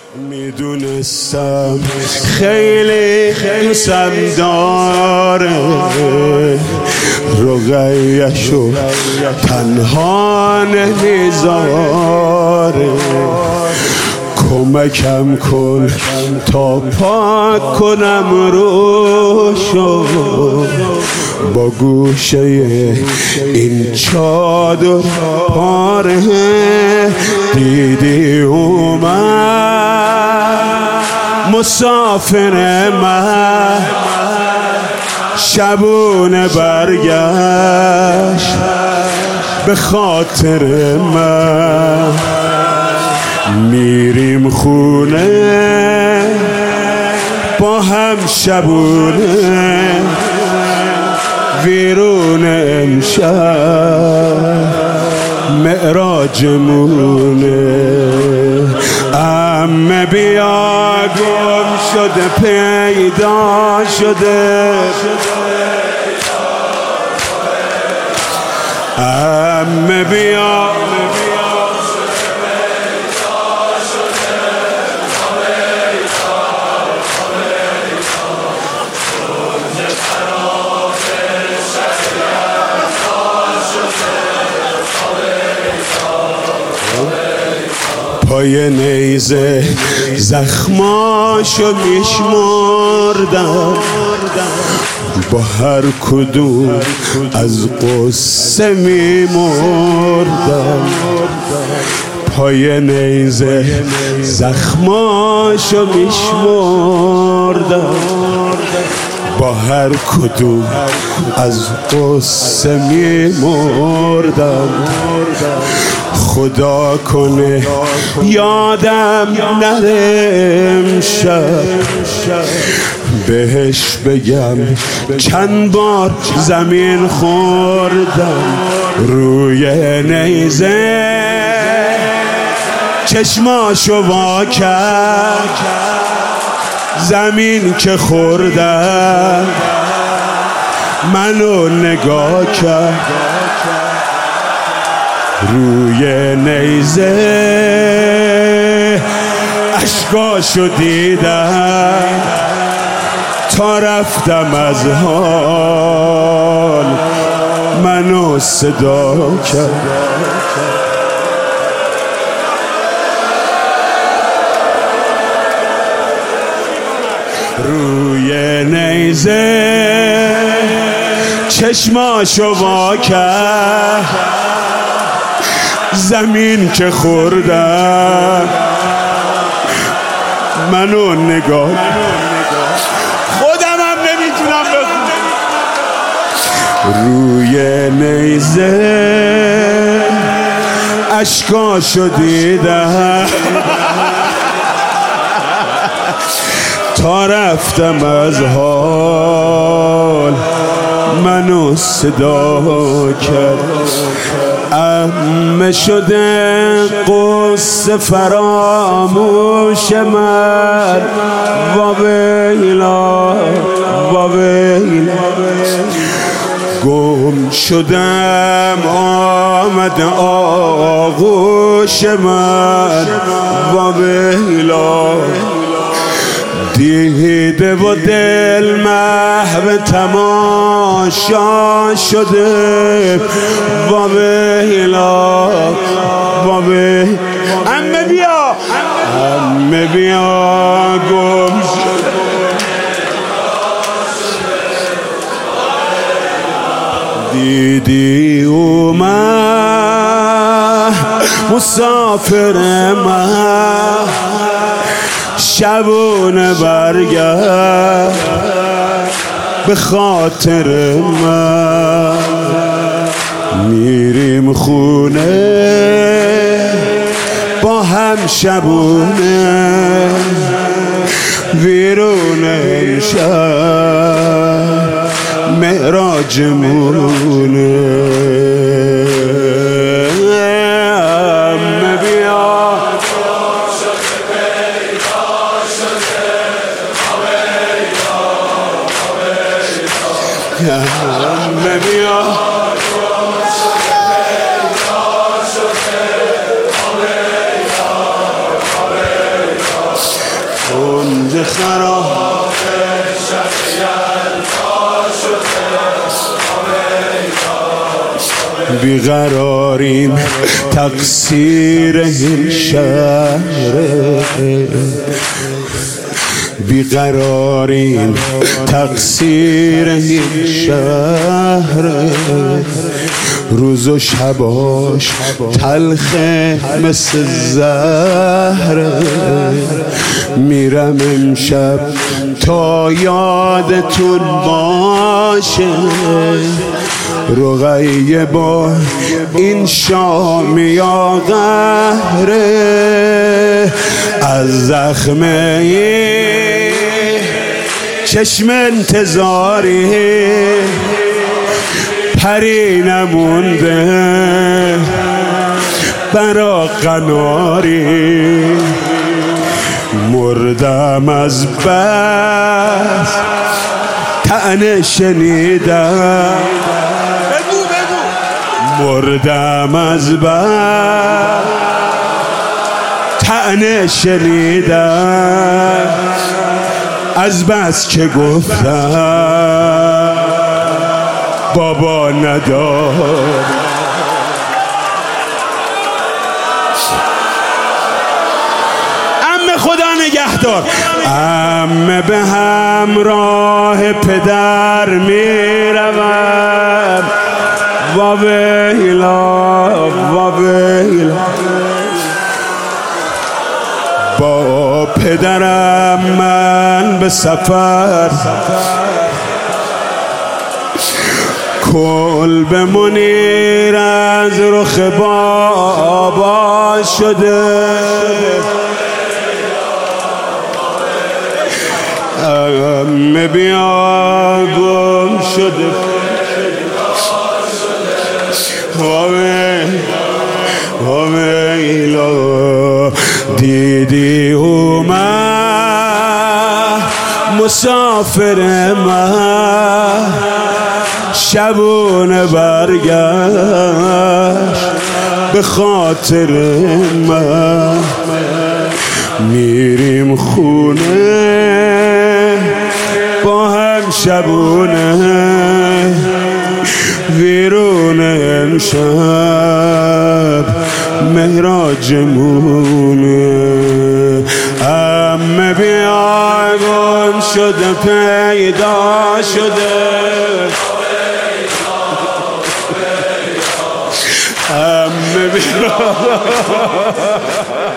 میدونستم خیلی دوستم داره، رقیه‌شو تنها نمیذاره. کمکم کن تا پاک کنم روشو، با گوشه این چادر پاره. دیدی اومد مسافر من، شبونه برگشت به خاطر من. میریم خونه با هم شبونه، ویرون امشب معراجمونه. عمه بیا گم شده پیدا شده، عمه بیا پای نیزه زخماشو میشمردم، با هر کدوم از قصه میمردم. پای نیزه زخماشو میشمردم، با هر کدوم از قصه میمردم. خدا کنه یادم نره امشب، بهش بگم چند بار زمین خوردم. روی نیزه چشماشو وا کرد، زمین که خوردم منو نگاه کرد. روی نیزه اشکاشو دیدم، تا رفتم از حال منو صدا کرد. روی نیزه چشماشو وا کرد، زمین که خوردم منو نگاه. خودم هم نمیتونم بخونم. روی نیزه اشکاشو دیدم، تا رفتم از حال منو صدا کرد. عمه شده قصه فراموش من، وابیلا وابیلا. گم شدم آمد آغوش من، وابیلا. دیده و دل محو تماشا شده، وابیلا وابیلا. عمه بیا عمه بیا گم شده. دیدی اومد مسافر من، شبونه برگشت به خاطر من. میریم خونه با هم شبونه، ویرون امشب معراجمونه. عمه بیا کنج خراب بیقراریم تقصیر این شهر، بیقراریم تقصیر این شهر، روز و شباش تلخه مثل زهر، میرم امشب تا یادتون باشه رقیه با این شام یا قهره، از زخمه چشم انتظاری پری نمونده برا قناری، مردم از بس طعنه شنیدم، مردم از بس طعنه شنیدم، از بس که گفتم بابا ندار. عمه خدا نگهدار. عمه به همراه پدر میروم، وابیلا وابیلا، با پدرم من به سفر، کلب منیر از رخ بابا شده، عمه بیا گم شده، وابیلا دیدی اومد مسافر من، شبونه برگشت به خاطر من، میریم خونه با هم شبونه، ویرون امشب مهراجمونه، عمه بیا گم شده پیدا شده، عمه بیا